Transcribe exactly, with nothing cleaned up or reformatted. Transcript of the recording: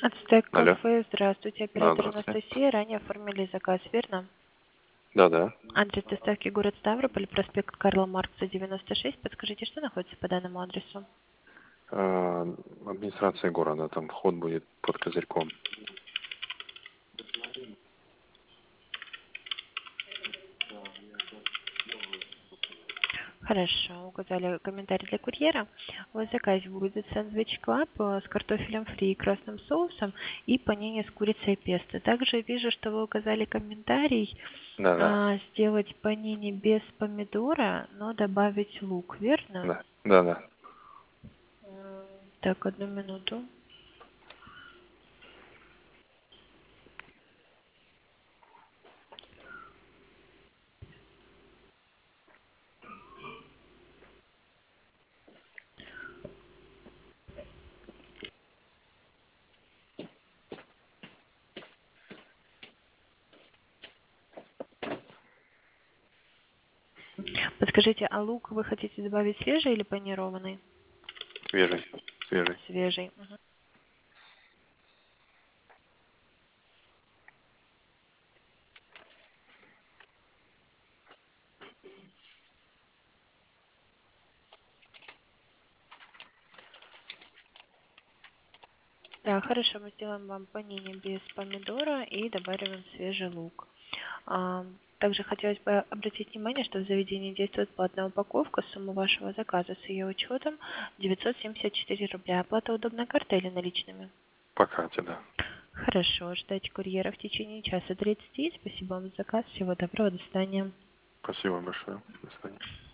Ацтек Алло. кафе. Здравствуйте, Да, оператор здравствуйте. Анастасия. Ранее оформили заказ, верно? Да, да. Адрес доставки город Ставрополь, проспект Карла Маркса, девяносто шесть. Подскажите, что находится по данному адресу? А, администрация города, там вход будет под козырьком. Хорошо, указали комментарий для курьера. В заказе будет сэндвич клаб э, с картофелем фри и красным соусом и панини с курицей и песто. Также вижу, что вы указали комментарий Да, да. а, сделать панини без помидора, но добавить лук, верно? Да, да, да. М, Так, одну минуту. Подскажите, а лук вы хотите добавить свежий или панированный? Свежий. Свежий. Свежий. Мгм. Да, хорошо, мы сделаем вам панини без помидора и добавим свежий лук. А, также хотелось бы обратить внимание, что в заведении действует платная упаковка. Сумма вашего заказа с ее учетом девятьсот семьдесят четыре рубля. Оплата удобной картой или наличными? По карте, да. Хорошо, ждать курьера в течение часа тридцати. Спасибо вам за заказ. Всего доброго, до свидания. Спасибо большое. До свидания.